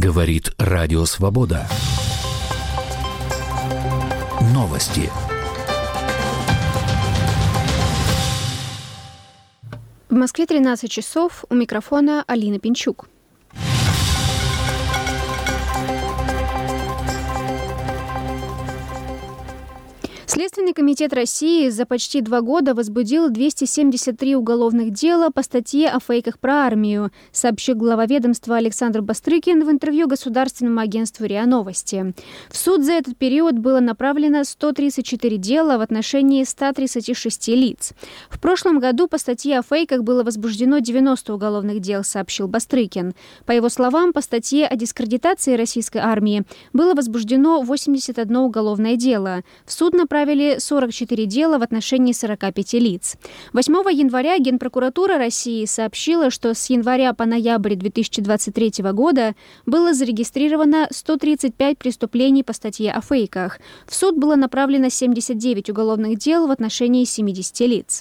Говорит Радио Свобода. Новости. В Москве 13 часов. У микрофона Алина Пинчук. Следственный комитет России за почти 2 года возбудил 273 уголовных дела по статье о фейках про армию, сообщил глава ведомства Александр Бастрыкин в интервью государственному агентству РИА Новости. В суд за этот период было направлено 134 дела в отношении 136 лиц. В прошлом году по статье о фейках было возбуждено 90 уголовных дел, сообщил Бастрыкин. По его словам, по статье о дискредитации российской армии было возбуждено 81 уголовное дело. В суд направили 44 дела в отношении 45 лиц. 8 января Генпрокуратура России сообщила, что с января по ноябрь 2023 года было зарегистрировано 135 преступлений по статье о фейках. В суд было направлено 79 уголовных дел в отношении 70 лиц.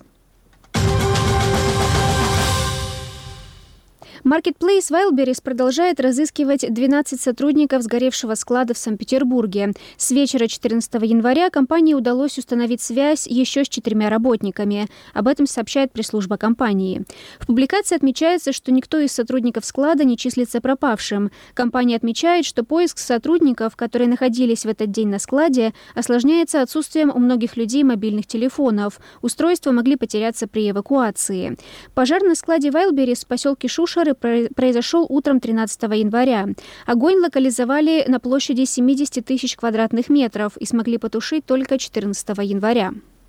Marketplace Wildberries продолжает разыскивать 12 сотрудников сгоревшего склада в Санкт-Петербурге. С вечера 14 января компании удалось установить связь еще с 4 работниками. Об этом сообщает пресс-служба компании. В публикации отмечается, что никто из сотрудников склада не числится пропавшим. Компания отмечает, что поиск сотрудников, которые находились в этот день на складе, осложняется отсутствием у многих людей мобильных телефонов. Устройства могли потеряться при эвакуации. Пожар на складе Wildberries в поселке Шушеры произошел утром 13 января. Огонь локализовали на площади 70 тысяч квадратных метров и смогли потушить только 14 января.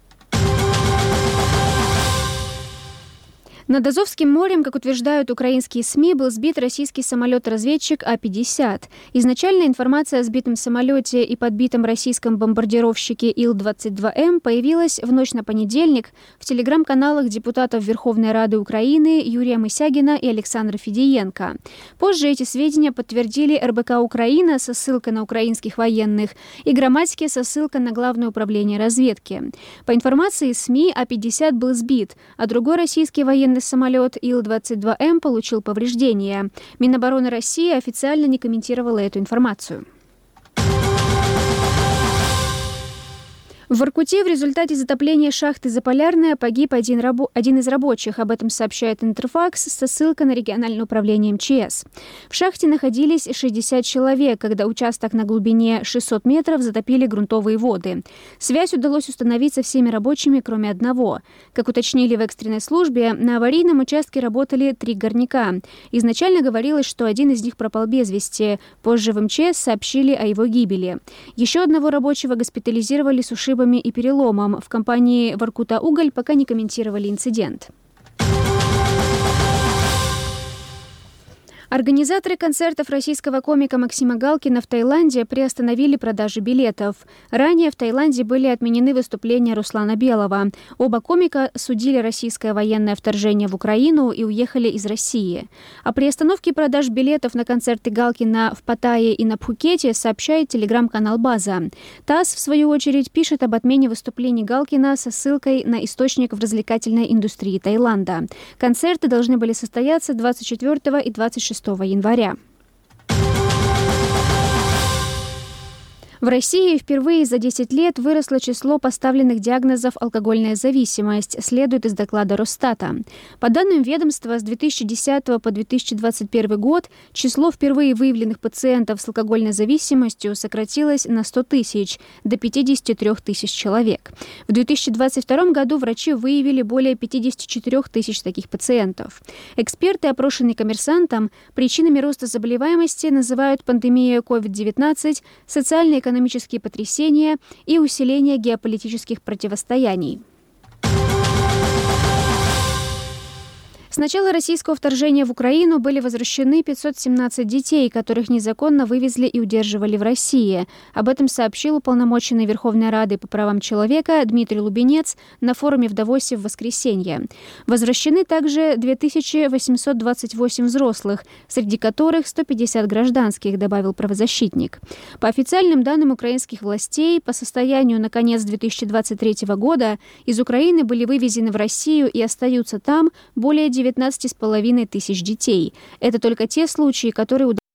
Над Азовским морем, как утверждают украинские СМИ, был сбит российский самолет-разведчик А-50. Изначально информация о сбитом самолете и подбитом российском бомбардировщике Ил-22М появилась в ночь на понедельник в телеграм-каналах депутатов Верховной Рады Украины Юрия Мысягина и Александра Федиенко. Позже эти сведения подтвердили РБК Украина со ссылкой на украинских военных и Громадьский со ссылкой на Главное управление разведки. По информации СМИ, А-50 был сбит, а другой российский военный самолет Ил-22М получил повреждения. Минобороны России официально не комментировала эту информацию. В Воркуте в результате затопления шахты «Заполярная» погиб один из рабочих. Об этом сообщает Интерфакс со ссылкой на региональное управление МЧС. В шахте находились 60 человек, когда участок на глубине 600 метров затопили грунтовые воды. Связь удалось установить со всеми рабочими, кроме одного. Как уточнили в экстренной службе, на аварийном участке работали 3 горняка. Изначально говорилось, что один из них пропал без вести. Позже в МЧС сообщили о его гибели. Еще одного рабочего госпитализировали с ушибами и переломом. В компании «Воркута-Уголь» пока не комментировали инцидент. Организаторы концертов российского комика Максима Галкина в Таиланде приостановили продажи билетов. Ранее в Таиланде были отменены выступления Руслана Белого. Оба комика судили российское военное вторжение в Украину и уехали из России. О приостановке продаж билетов на концерты Галкина в Паттайе и на Пхукете сообщает телеграм-канал «База». ТАСС, в свою очередь, пишет об отмене выступлений Галкина со ссылкой на источник в развлекательной индустрии Таиланда. Концерты должны были состояться 24 и 26 января. В России впервые за 10 лет выросло число поставленных диагнозов «алкогольная зависимость», следует из доклада Росстата. По данным ведомства, с 2010 по 2021 год число впервые выявленных пациентов с алкогольной зависимостью сократилось на 100 тысяч, до 53 тысяч человек. В 2022 году врачи выявили более 54 тысяч таких пациентов. Эксперты, опрошенные «Коммерсантом», причинами роста заболеваемости называют пандемию COVID-19, социально-экономические потрясения и усиление геополитических противостояний. С начала российского вторжения в Украину были возвращены 517 детей, которых незаконно вывезли и удерживали в России. Об этом сообщил уполномоченный Верховной Рады по правам человека Дмитрий Лубенец на форуме в Давосе в воскресенье. Возвращены также 2828 взрослых, среди которых 150 гражданских, добавил правозащитник. По официальным данным украинских властей, по состоянию на конец 2023 года из Украины были вывезены в Россию и остаются там более 19,5 тысяч детей. Это только те случаи, которые удалось